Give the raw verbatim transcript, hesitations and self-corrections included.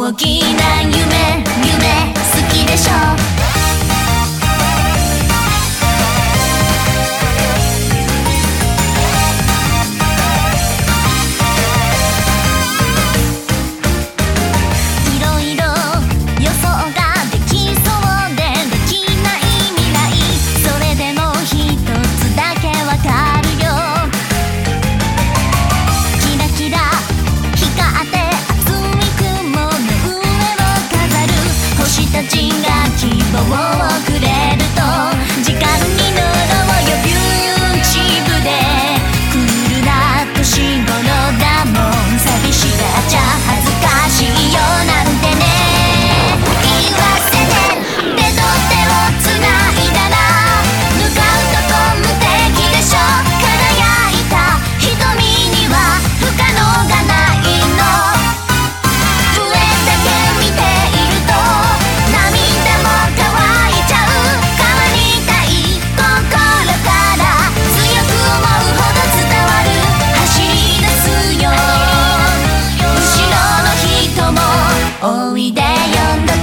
大きな夢夢好きでしょたちが希望をくれると時間に乗ろうよビューチブでクールな年頃だもん寂しがっちゃ恥ずかしいよなんてね言わせて手と手をつないだら向かうとこ無敵でしょ輝いた瞳には不可能がないの上だけ見ているとおいでよんだ